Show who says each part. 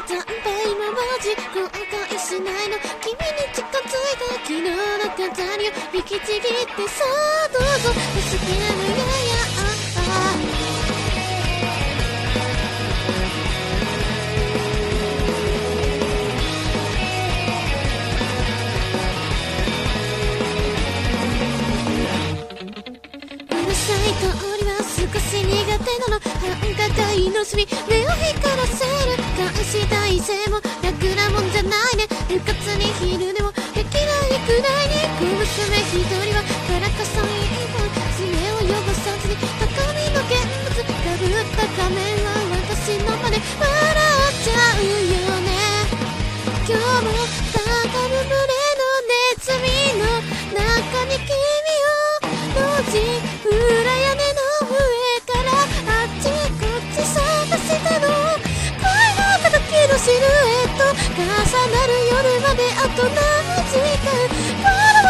Speaker 1: 惨敗もマジ後悔しないの。君に近づいた昨日の飾りを引きちぎってさあどうぞ助けるや通りは少し苦手なの。繁華街の隅目を光らせる監視体制も楽なもんじゃないね。うかつに昼でもできないくらいに小娘一人はからかさん一本爪を汚さずに高みの現物かぶった仮面は私のまで笑っちゃうよね。今日も高ぶ群れのネズミの中に君を路地裏屋根の上からあっちこっち探したの。恋の形のシルエット重なる夜まであと何時間